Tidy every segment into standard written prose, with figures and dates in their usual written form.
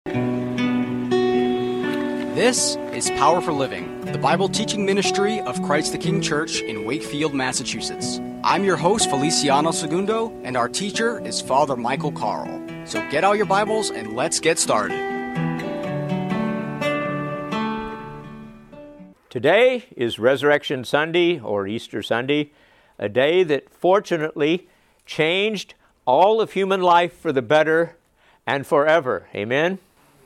This is Power for Living, the Bible teaching ministry of Christ the King Church in Wakefield, Massachusetts. I'm your host, Feliciano Segundo, and our teacher is Father Michael Carl. So get out your Bibles and let's get started. Today is Resurrection Sunday, or Easter Sunday, a day that fortunately changed all of human life for the better and forever. Amen?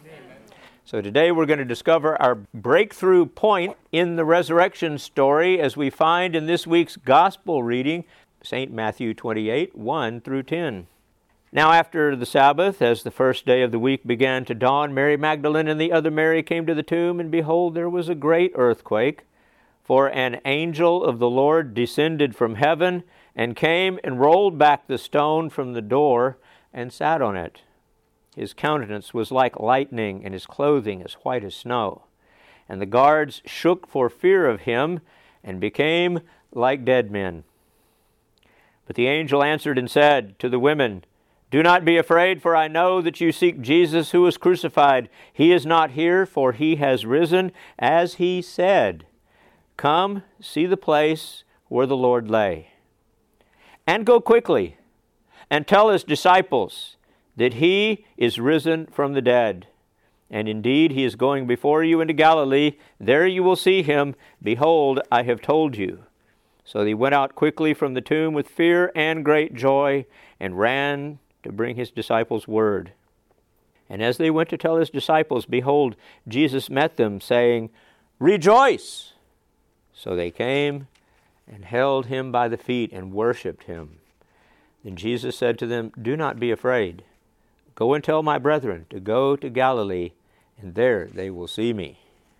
So today we're going to discover our breakthrough point in the resurrection story as we find in this week's gospel reading, St. Matthew 28, 1 through 10. Now after the Sabbath, as the first day of the week began to dawn, Mary Magdalene and the other Mary came to the tomb, and behold, there was a great earthquake. For an angel of the Lord descended from heaven, and came and rolled back the stone from the door, and sat on it. His countenance was like lightning, and his clothing as white as snow. And the guards shook for fear of him, and became like dead men. But the angel answered and said to the women, "Do not be afraid, for I know that you seek Jesus who was crucified. He is not here, for he has risen, as he said. Come, see the place where the Lord lay. And go quickly, and tell his disciples that he is risen from the dead. And indeed he is going before you into Galilee. There you will see him. Behold, I have told you." So he went out quickly from the tomb with fear and great joy, and ran to bring his disciples word. And as they went to tell his disciples, behold, Jesus met them, saying, "Rejoice!" So they came and held him by the feet and worshipped him. Then Jesus said to them, "Do not be afraid. Go and tell my brethren to go to Galilee, and there they will see me."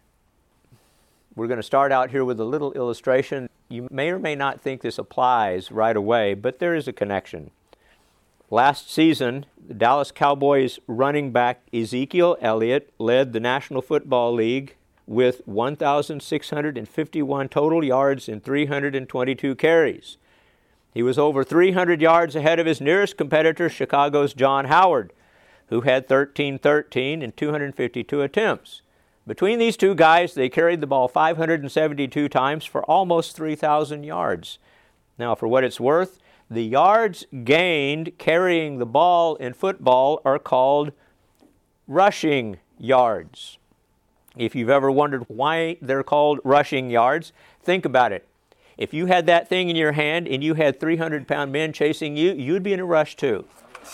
We're going to start out here with a little illustration. You may or may not think this applies right away, but there is a connection. Last season, the Dallas Cowboys running back Ezekiel Elliott led the National Football League with 1,651 total yards and 322 carries. He was over 300 yards ahead of his nearest competitor, Chicago's John Howard, who had 1,313 and 252 attempts. Between these two guys, they carried the ball 572 times for almost 3,000 yards. Now, for what it's worth, the yards gained carrying the ball in football are called rushing yards. If you've ever wondered why they're called rushing yards, think about it. If you had that thing in your hand and you had 300-pound men chasing you, you'd be in a rush too.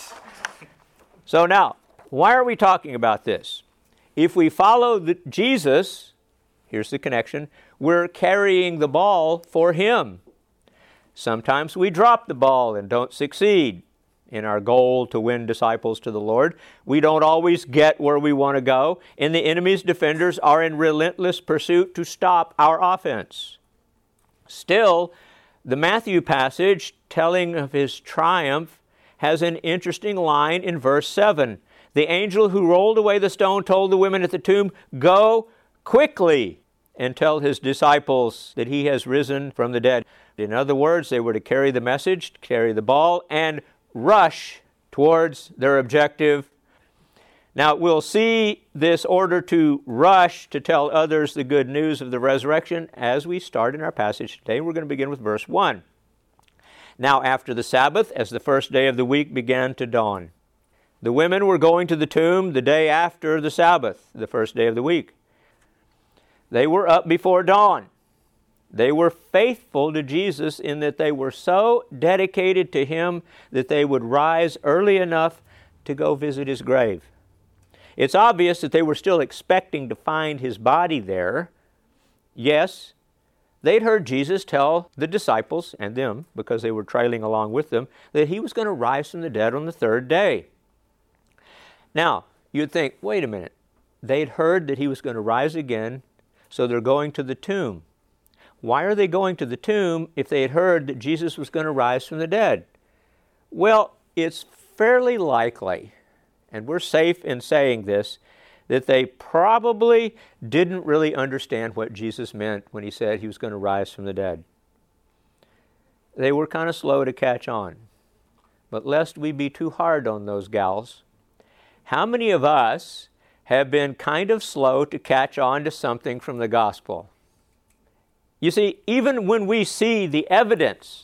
So now, why are we talking about this? If we follow Jesus, here's the connection, we're carrying the ball for him. Sometimes we drop the ball and don't succeed in our goal to win disciples to the Lord. We don't always get where we want to go, and the enemy's defenders are in relentless pursuit to stop our offense. Still, the Matthew passage telling of his triumph has an interesting line in verse 7. The angel who rolled away the stone told the women at the tomb, "Go quickly and tell his disciples that he has risen from the dead." In other words, they were to carry the message, carry the ball, and rush towards their objective. Now, we'll see this order to rush to tell others the good news of the resurrection as we start in our passage today. We're going to begin with verse 1. Now, after the Sabbath, as the first day of the week began to dawn, the women were going to the tomb the day after the Sabbath, the first day of the week. They were up before dawn. They were faithful to Jesus in that they were so dedicated to him that they would rise early enough to go visit his grave. It's obvious that they were still expecting to find his body there. Yes, they'd heard Jesus tell the disciples, and them, because they were trailing along with them, that he was going to rise from the dead on the third day. Now, you'd think, wait a minute. They'd heard that he was going to rise again, so they're going to the tomb. Why are they going to the tomb if they had heard that Jesus was going to rise from the dead? Well, it's fairly likely, and we're safe in saying this, that they probably didn't really understand what Jesus meant when he said he was going to rise from the dead. They were kind of slow to catch on. But lest we be too hard on those gals, how many of us have been kind of slow to catch on to something from the gospel. You see, even when we see the evidence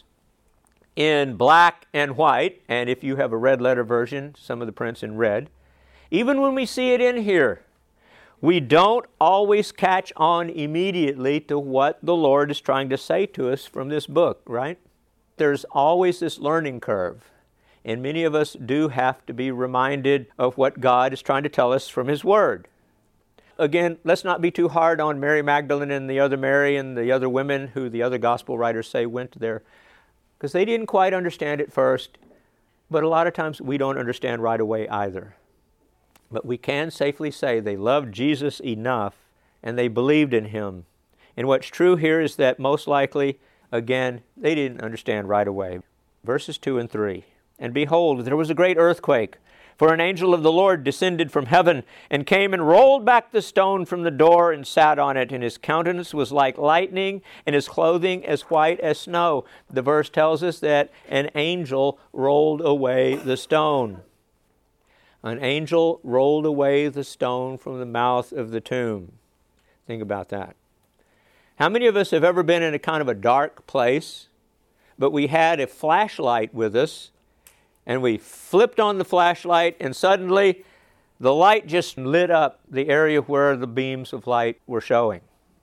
in black and white, and if you have a red letter version, some of the prints in red, even when we see it in here, we don't always catch on immediately to what the Lord is trying to say to us from this book, right? There's always this learning curve, and many of us do have to be reminded of what God is trying to tell us from His Word. Again, let's not be too hard on Mary Magdalene and the other Mary and the other women who the other gospel writers say went there, because they didn't quite understand it first, but a lot of times we don't understand right away either. But we can safely say they loved Jesus enough and they believed in Him. And what's true here is that most likely, again, they didn't understand right away. Verses 2 and 3. And behold, there was a great earthquake, for an angel of the Lord descended from heaven and came and rolled back the stone from the door and sat on it. And his countenance was like lightning and his clothing as white as snow. The verse tells us that an angel rolled away the stone. An angel rolled away the stone from the mouth of the tomb. Think about that. How many of us have ever been in a kind of a dark place, but we had a flashlight with us, and we flipped on the flashlight, and suddenly the light just lit up the area where the beams of light were showing?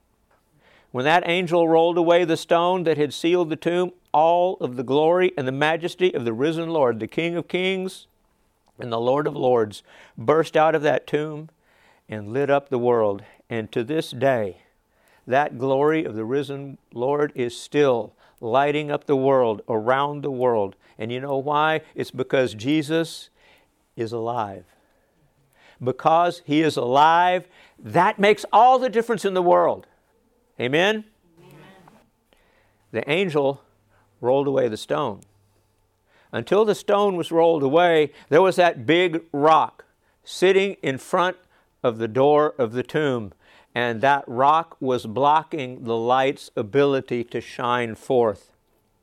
When that angel rolled away the stone that had sealed the tomb, all of the glory and the majesty of the risen Lord, the King of Kings and the Lord of Lords, burst out of that tomb and lit up the world. And to this day, that glory of the risen Lord is still lighting up the world, around the world. And you know why? It's because Jesus is alive. Because He is alive, that makes all the difference in the world. Amen? Amen. The angel rolled away the stone. Until the stone was rolled away, there was that big rock sitting in front of the door of the tomb. And that rock was blocking the light's ability to shine forth.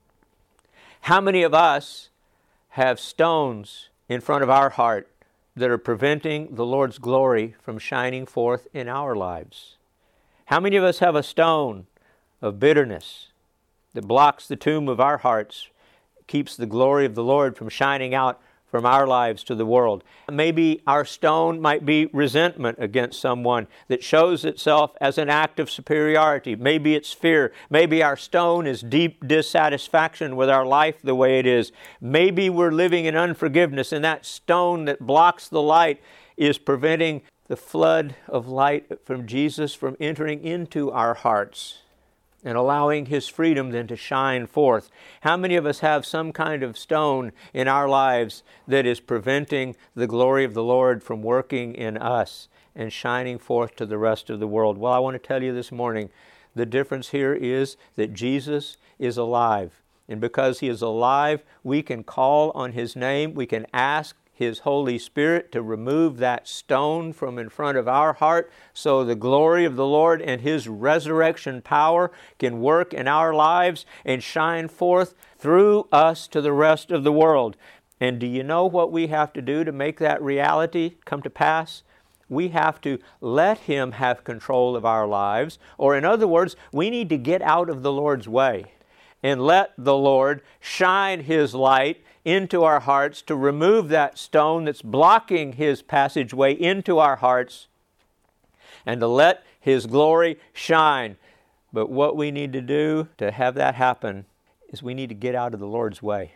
How many of us have stones in front of our heart that are preventing the Lord's glory from shining forth in our lives? How many of us have a stone of bitterness that blocks the tomb of our hearts, keeps the glory of the Lord from shining out from our lives to the world? Maybe our stone might be resentment against someone that shows itself as an act of superiority. Maybe it's fear. Maybe our stone is deep dissatisfaction with our life the way it is. Maybe we're living in unforgiveness, and that stone that blocks the light is preventing the flood of light from Jesus from entering into our hearts and allowing His freedom then to shine forth. How many of us have some kind of stone in our lives that is preventing the glory of the Lord from working in us and shining forth to the rest of the world? Well, I want to tell you this morning, the difference here is that Jesus is alive. And because He is alive, we can call on His name, we can ask His Holy Spirit to remove that stone from in front of our heart so the glory of the Lord and His resurrection power can work in our lives and shine forth through us to the rest of the world. And do you know what we have to do to make that reality come to pass? We have to let Him have control of our lives, or in other words, we need to get out of the Lord's way and let the Lord shine His light into our hearts to remove that stone that's blocking His passageway into our hearts and to let His glory shine. But what we need to do to have that happen is we need to get out of the Lord's way.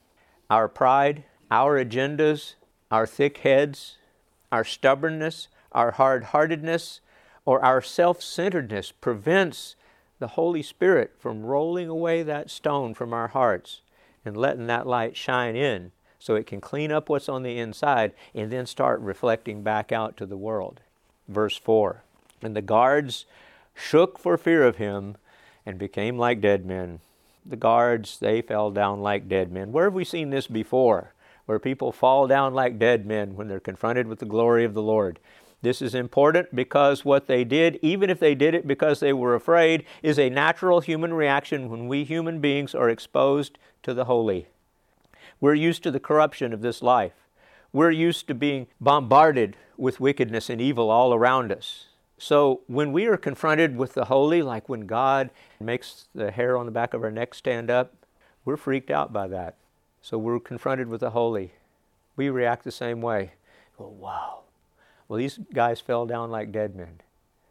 Our pride, our agendas, our thick heads, our stubbornness, our hard-heartedness, or our self-centeredness prevents the Holy Spirit from rolling away that stone from our hearts and letting that light shine in so it can clean up what's on the inside and then start reflecting back out to the world. Verse 4, and the guards shook for fear of Him and became like dead men. The guards, they fell down like dead men. Where have we seen this before? Where people fall down like dead men when they're confronted with the glory of the Lord. This is important because what they did, even if they did it because they were afraid, is a natural human reaction when we human beings are exposed to the holy. We're used to the corruption of this life. We're used to being bombarded with wickedness and evil all around us. So when we are confronted with the holy, like when God makes the hair on the back of our neck stand up, we're freaked out by that. So we're confronted with the holy. We react the same way. Oh, wow. Well, these guys fell down like dead men.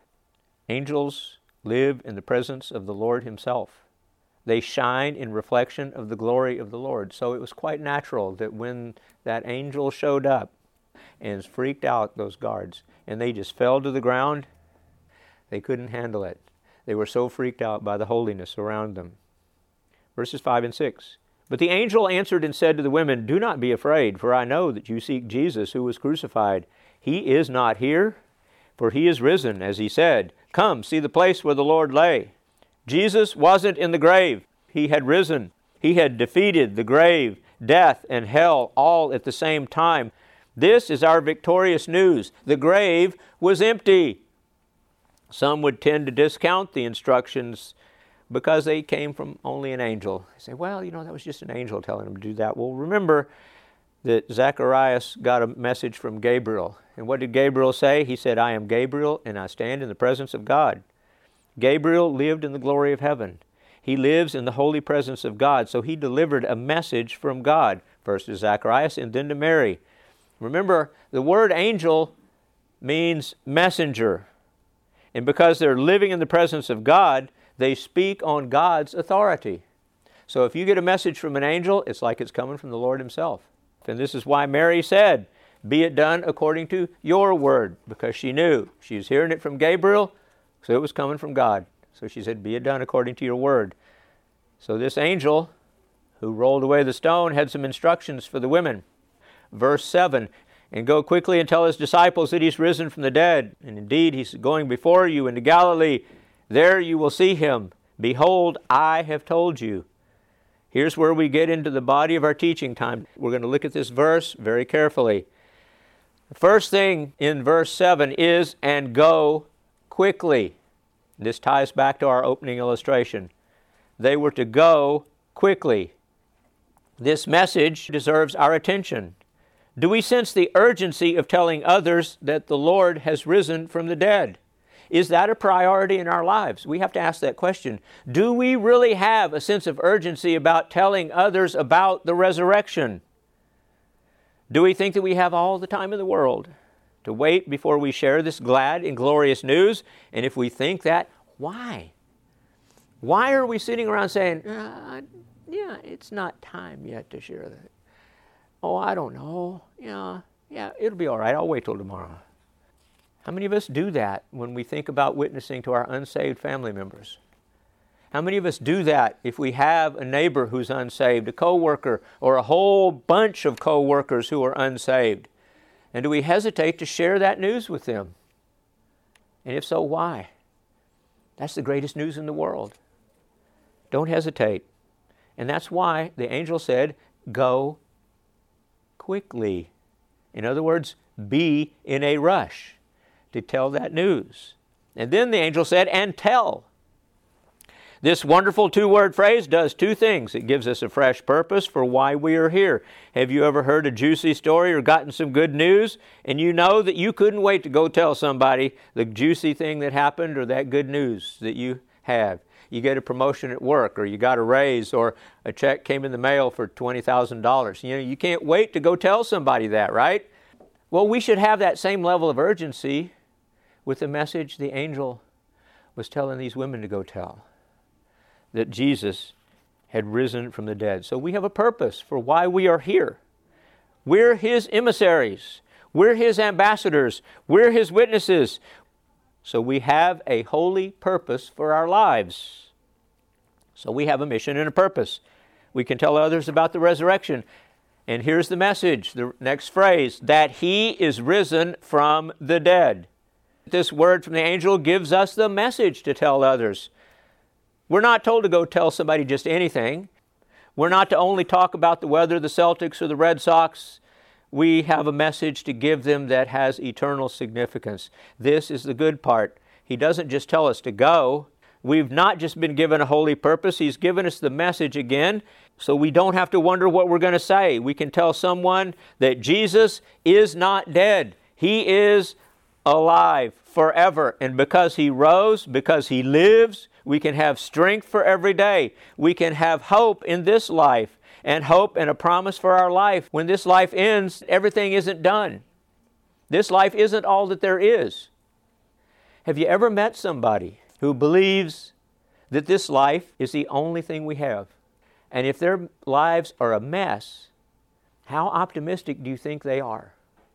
Angels live in the presence of the Lord himself. They shine in reflection of the glory of the Lord. So it was quite natural that when that angel showed up and freaked out those guards, and they just fell to the ground, they couldn't handle it. They were so freaked out by the holiness around them. Verses 5 and 6. But the angel answered and said to the women, "Do not be afraid, for I know that you seek Jesus who was crucified. He is not here, for he is risen, as he said. Come, see the place where the Lord lay." Jesus wasn't in the grave. He had risen. He had defeated the grave, death, and hell all at the same time. This is our victorious news. The grave was empty. Some would tend to discount the instructions because they came from only an angel. They say, well, that was just an angel telling him to do that. Well, remember that Zacharias got a message from Gabriel. And what did Gabriel say? He said, "I am Gabriel, and I stand in the presence of God." Gabriel lived in the glory of heaven. He lives in the holy presence of God. So he delivered a message from God, first to Zacharias and then to Mary. Remember, the word angel means messenger. And because they're living in the presence of God, they speak on God's authority. So if you get a message from an angel, it's like it's coming from the Lord himself. And this is why Mary said, "Be it done according to your word," because she knew. She was hearing it from Gabriel, so it was coming from God. So she said, "Be it done according to your word." So this angel who rolled away the stone had some instructions for the women. Verse 7, "And go quickly and tell his disciples that he's risen from the dead. And indeed, he's going before you into Galilee. There you will see him. Behold, I have told you." Here's where we get into the body of our teaching time. We're going to look at this verse very carefully. The first thing in verse 7 is, "And go quickly." This ties back to our opening illustration. They were to go quickly. This message deserves our attention. Do we sense the urgency of telling others that the Lord has risen from the dead? Is that a priority in our lives? We have to ask that question. Do we really have a sense of urgency about telling others about the resurrection? Do we think that we have all the time in the world to wait before we share this glad and glorious news? And if we think that, why? Why are we sitting around saying, it's not time yet to share that? Oh, I don't know. Yeah, it'll be all right. I'll wait till tomorrow. How many of us do that when we think about witnessing to our unsaved family members? How many of us do that if we have a neighbor who's unsaved, a coworker, or a whole bunch of coworkers who are unsaved? And do we hesitate to share that news with them? And if so, why? That's the greatest news in the world. Don't hesitate. And that's why the angel said, "Go quickly." In other words, be in a rush to tell that news. And then the angel said, "And tell." This wonderful two-word phrase does two things. It gives us a fresh purpose for why we are here. Have you ever heard a juicy story or gotten some good news, and you know that you couldn't wait to go tell somebody the juicy thing that happened or that good news that you have? You get a promotion at work, or you got a raise, or a check came in the mail for $20,000. You can't wait to go tell somebody that, right? Well, we should have that same level of urgency with the message the angel was telling these women to go tell, that Jesus had risen from the dead. So we have a purpose for why we are here. We're his emissaries. We're his ambassadors. We're his witnesses. So we have a holy purpose for our lives. So we have a mission and a purpose. We can tell others about the resurrection. And here's the message, the next phrase, that he is risen from the dead. This word from the angel gives us the message to tell others. We're not told to go tell somebody just anything. We're not to only talk about the weather, the Celtics, or the Red Sox. We have a message to give them that has eternal significance. This is the good part. He doesn't just tell us to go. We've not just been given a holy purpose. He's given us the message again. So we don't have to wonder what we're going to say. We can tell someone that Jesus is not dead. He is alive forever. And because He rose, because He lives, we can have strength for every day. We can have hope in this life, and hope and a promise for our life. When this life ends, everything isn't done. This life isn't all that there is. Have you ever met somebody who believes that this life is the only thing we have? And if their lives are a mess, how optimistic do you think they are?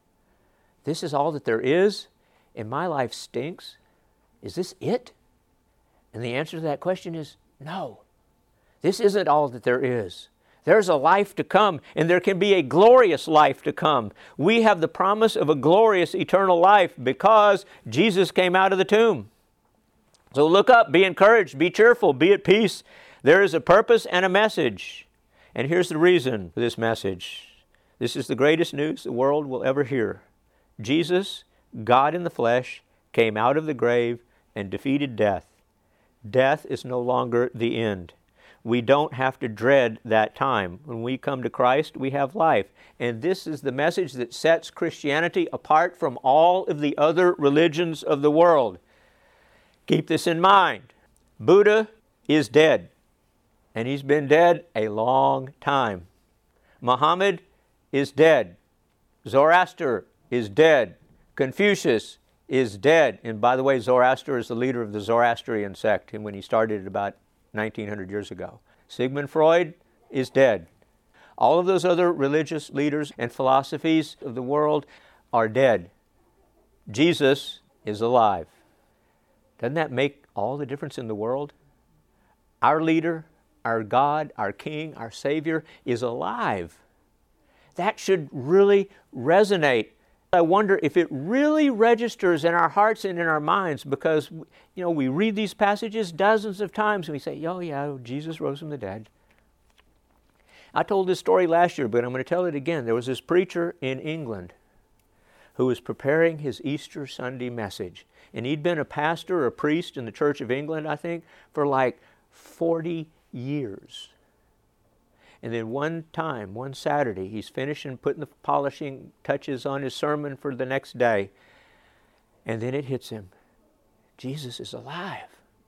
This is all that there is, and my life stinks. Is this it? And the answer to that question is no. This isn't all that there is. There's a life to come, and there can be a glorious life to come. We have the promise of a glorious eternal life because Jesus came out of the tomb. So look up, be encouraged, be cheerful, be at peace. There is a purpose and a message. And here's the reason for this message. This is the greatest news the world will ever hear. Jesus, God in the flesh, came out of the grave and defeated death. Death is no longer the end. We don't have to dread that time. When we come to Christ, we have life. And this is the message that sets Christianity apart from all of the other religions of the world. Keep this in mind. Buddha is dead, and he's been dead a long time. Muhammad is dead. Zoroaster is dead. Confucius is dead. And by the way, Zoroaster is the leader of the Zoroastrian sect, and when he started it about 1900 years ago. Sigmund Freud is dead. All of those other religious leaders and philosophies of the world are dead. Jesus is alive. Doesn't that make all the difference in the world? Our leader, our God, our King, our Savior is alive. That should really resonate. I wonder if it really registers in our hearts and in our minds, because we read these passages dozens of times and we say, oh yeah, Jesus rose from the dead. I told this story last year, but I'm going to tell it again. There was this preacher in England who was preparing his Easter Sunday message. And he'd been a pastor or a priest in the Church of England, I think, for like 40 years. And then one Saturday, he's finishing putting the polishing touches on his sermon for the next day. And then it hits him. Jesus is alive.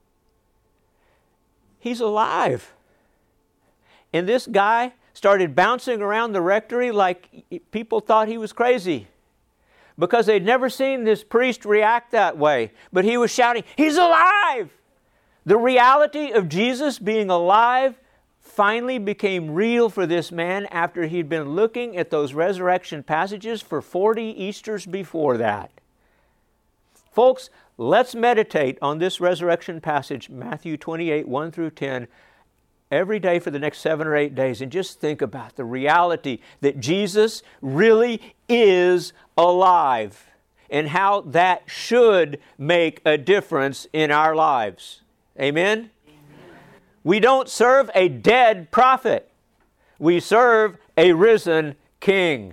He's alive. And this guy started bouncing around the rectory like people thought he was crazy, because they'd never seen this priest react that way. But he was shouting, he's alive! The reality of Jesus being alive finally became real for this man after he'd been looking at those resurrection passages for 40 Easters before that. Folks, let's meditate on this resurrection passage, Matthew 28, 1 through 10, every day for the next 7 or 8 days, and just think about the reality that Jesus really is alive and how that should make a difference in our lives. Amen? We don't serve a dead prophet. We serve a risen King.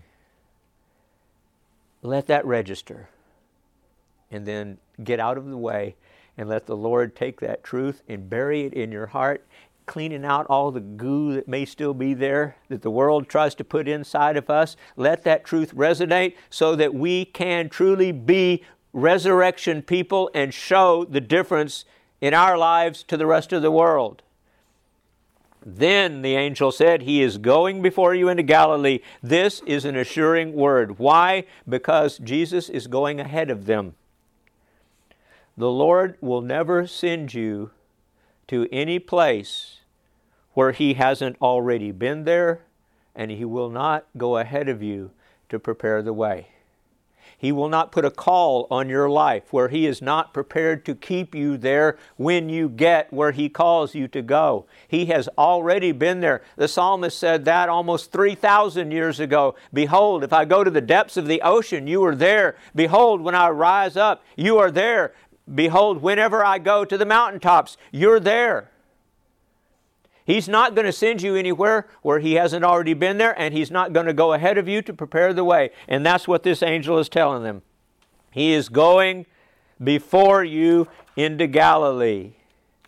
Let that register. And then get out of the way and let the Lord take that truth and bury it in your heart, cleaning out all the goo that may still be there that the world tries to put inside of us. Let that truth resonate so that we can truly be resurrection people and show the difference in our lives to the rest of the world. Then the angel said, He is going before you into Galilee. This is an assuring word. Why? Because Jesus is going ahead of them. The Lord will never send you to any place where He hasn't already been there, and He will not go ahead of you to prepare the way. He will not put a call on your life where He is not prepared to keep you there when you get where He calls you to go. He has already been there. The psalmist said that almost 3,000 years ago. Behold, if I go to the depths of the ocean, you are there. Behold, when I rise up, you are there. Behold, whenever I go to the mountaintops, you're there. He's not going to send you anywhere where He hasn't already been there, and He's not going to go ahead of you to prepare the way. And that's what this angel is telling them. He is going before you into Galilee.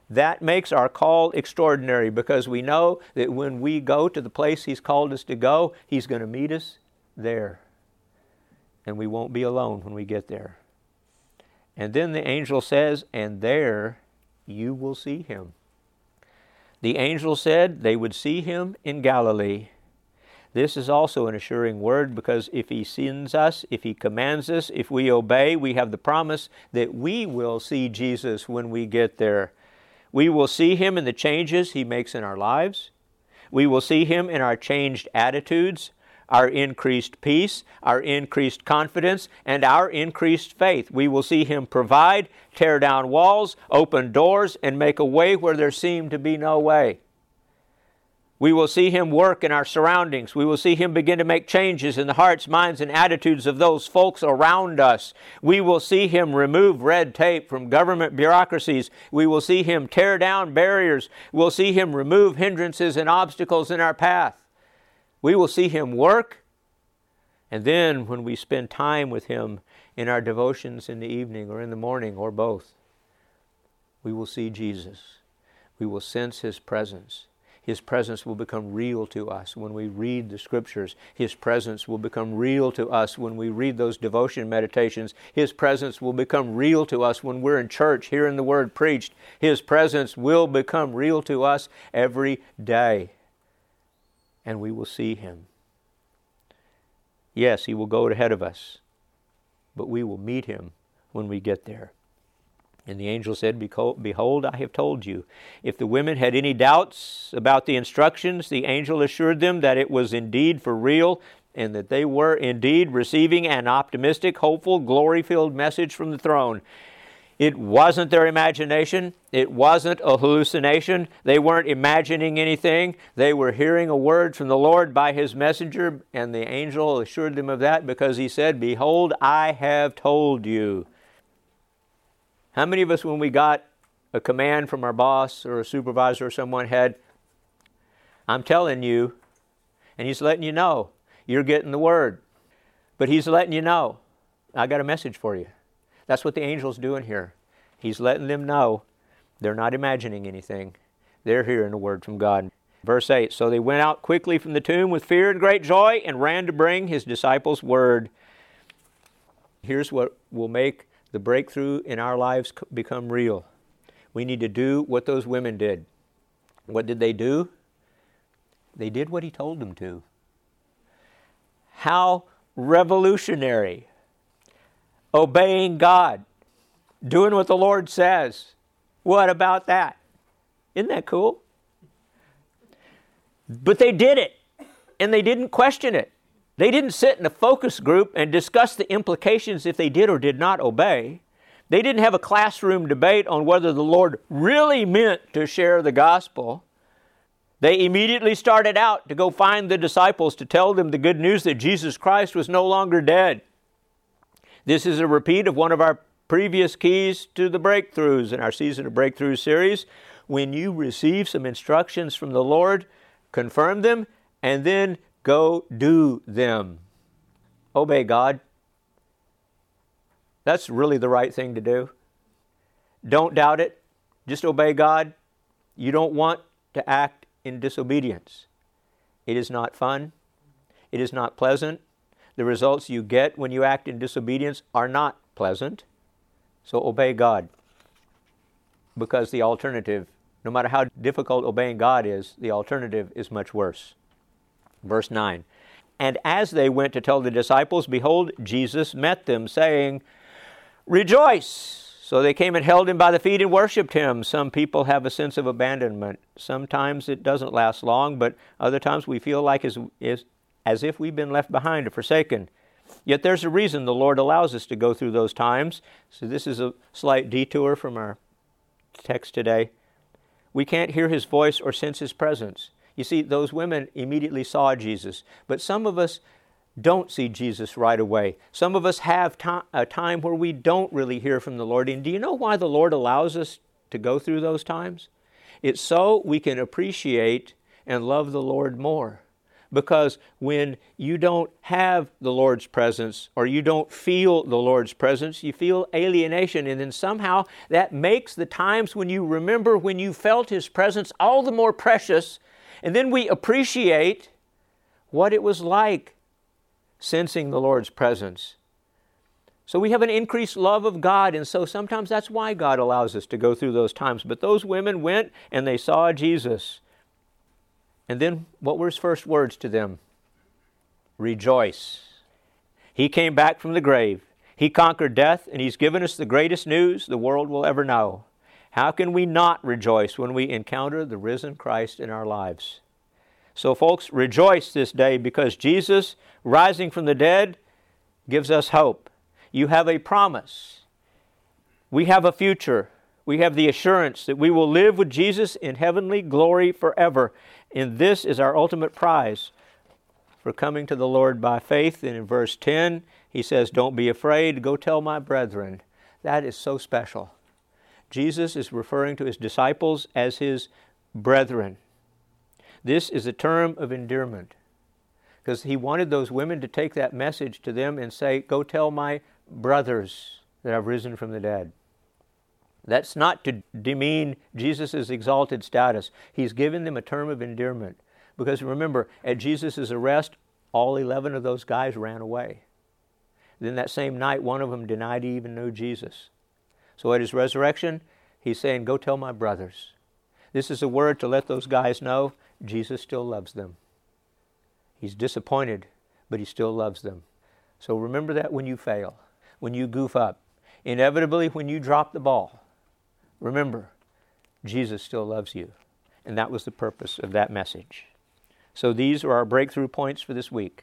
That makes our call extraordinary, because we know that when we go to the place He's called us to go, He's going to meet us there. And we won't be alone when we get there. And then the angel says, and there you will see Him. The angel said they would see Him in Galilee. This is also an assuring word, because if He sends us, if He commands us, if we obey, we have the promise that we will see Jesus when we get there. We will see Him in the changes He makes in our lives. We will see Him in our changed attitudes, our increased peace, our increased confidence, and our increased faith. We will see Him provide, tear down walls, open doors, and make a way where there seemed to be no way. We will see Him work in our surroundings. We will see Him begin to make changes in the hearts, minds, and attitudes of those folks around us. We will see Him remove red tape from government bureaucracies. We will see Him tear down barriers. We'll see Him remove hindrances and obstacles in our path. We will see Him work. And then when we spend time with Him in our devotions in the evening or in the morning or both, we will see Jesus. We will sense His presence. His presence will become real to us when we read the Scriptures. His presence will become real to us when we read those devotion meditations. His presence will become real to us when we're in church hearing the Word preached. His presence will become real to us every day. And we will see Him. Yes, He will go ahead of us, but we will meet Him when we get there. And the angel said, behold, I have told you. If the women had any doubts about the instructions, the angel assured them that it was indeed for real, and that they were indeed receiving an optimistic, hopeful, glory-filled message from the throne. It wasn't their imagination. It wasn't a hallucination. They weren't imagining anything. They were hearing a word from the Lord by His messenger, and the angel assured them of that because he said, behold, I have told you. How many of us, when we got a command from our boss or a supervisor or someone, had, I'm telling you, and he's letting you know, you're getting the word. But he's letting you know, I got a message for you. That's what the angel's doing here. He's letting them know they're not imagining anything. They're hearing a word from God. Verse 8, so they went out quickly from the tomb with fear and great joy and ran to bring His disciples word. Here's what will make the breakthrough in our lives become real. We need to do what those women did. What did they do? They did what He told them to. How revolutionary. Obeying God. Doing what the Lord says. What about that? Isn't that cool? But they did it, and they didn't question it. They didn't sit in a focus group and discuss the implications if they did or did not obey. They didn't have a classroom debate on whether the Lord really meant to share the gospel. They immediately started out to go find the disciples to tell them the good news that Jesus Christ was no longer dead. This is a repeat of one of our previous keys to the breakthroughs in our Season of Breakthrough series. When you receive some instructions from the Lord, confirm them, and then go do them. Obey God. That's really the right thing to do. Don't doubt it. Just obey God. You don't want to act in disobedience. It is not fun. It is not pleasant. The results you get when you act in disobedience are not pleasant. So obey God. Because the alternative, no matter how difficult obeying God is, the alternative is much worse. Verse 9, and as they went to tell the disciples, behold, Jesus met them, saying, rejoice! So they came and held Him by the feet and worshipped Him. Some people have a sense of abandonment. Sometimes it doesn't last long, but other times we feel like as if we've been left behind or forsaken. Yet there's a reason the Lord allows us to go through those times. So this is a slight detour from our text today. We can't hear His voice or sense His presence. You see, those women immediately saw Jesus, but some of us don't see Jesus right away. Some of us have a time where we don't really hear from the Lord. And do you know why the Lord allows us to go through those times? It's so we can appreciate and love the Lord more. Because when you don't have the Lord's presence or you don't feel the Lord's presence, you feel alienation. And then somehow that makes the times when you remember when you felt His presence all the more precious. And then we appreciate what it was like sensing the Lord's presence. So we have an increased love of God, and so sometimes that's why God allows us to go through those times. But those women went and they saw Jesus. And then what were His first words to them? Rejoice. He came back from the grave. He conquered death, and He's given us the greatest news the world will ever know. How can we not rejoice when we encounter the risen Christ in our lives? So folks, rejoice this day because Jesus, rising from the dead, gives us hope. You have a promise. We have a future. We have the assurance that we will live with Jesus in heavenly glory forever. And this is our ultimate prize for coming to the Lord by faith. And in verse 10, He says, don't be afraid, go tell my brethren. That is so special. Jesus is referring to His disciples as His brethren. This is a term of endearment because He wanted those women to take that message to them and say, go tell my brothers that I've risen from the dead. That's not to demean Jesus' exalted status. He's given them a term of endearment. Because remember, at Jesus' arrest, all 11 of those guys ran away. Then that same night, one of them denied he even knew Jesus. So at His resurrection, He's saying, go tell my brothers. This is a word to let those guys know Jesus still loves them. He's disappointed, but He still loves them. So remember that when you fail, when you goof up, inevitably when you drop the ball. Remember, Jesus still loves you. And that was the purpose of that message. So these are our breakthrough points for this week.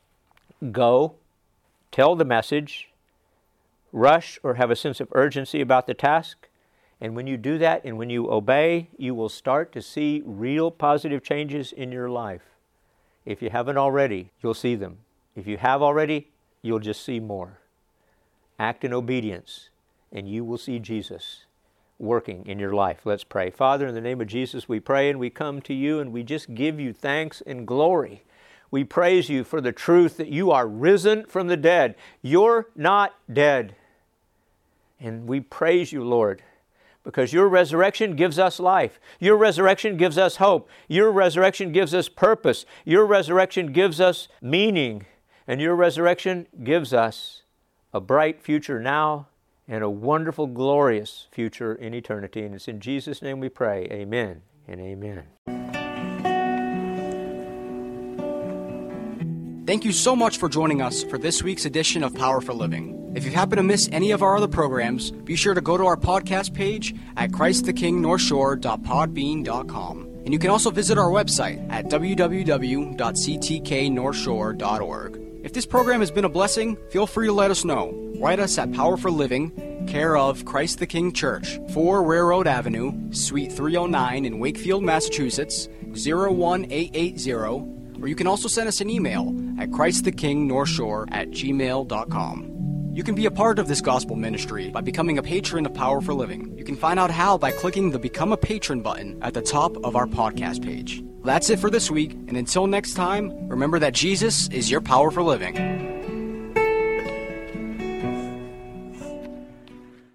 Go, tell the message, rush or have a sense of urgency about the task. And when you do that and when you obey, you will start to see real positive changes in your life. If you haven't already, you'll see them. If you have already, you'll just see more. Act in obedience, and you will see Jesus working in your life. Let's pray. Father, in the name of Jesus, we pray and we come to You and we just give You thanks and glory. We praise You for the truth that You are risen from the dead. You're not dead. And we praise You, Lord, because Your resurrection gives us life. Your resurrection gives us hope. Your resurrection gives us purpose. Your resurrection gives us meaning. And Your resurrection gives us a bright future now and a wonderful, glorious future in eternity. And it's in Jesus' name we pray. Amen and amen. Thank you so much for joining us for this week's edition of Power for Living. If you happen to miss any of our other programs, be sure to go to our podcast page at ChristTheKingNorthshore.podbean.com. And you can also visit our website at www.ctknorthshore.org. If this program has been a blessing, feel free to let us know. Write us at Power for Living, care of Christ the King Church, 4 Railroad Avenue, Suite 309 in Wakefield, Massachusetts, 01880, or you can also send us an email at ChristTheKingNorthshore@gmail.com. You can be a part of this gospel ministry by becoming a patron of Power for Living. You can find out how by clicking the Become a Patron button at the top of our podcast page. That's it for this week, and until next time, remember that Jesus is your power for living.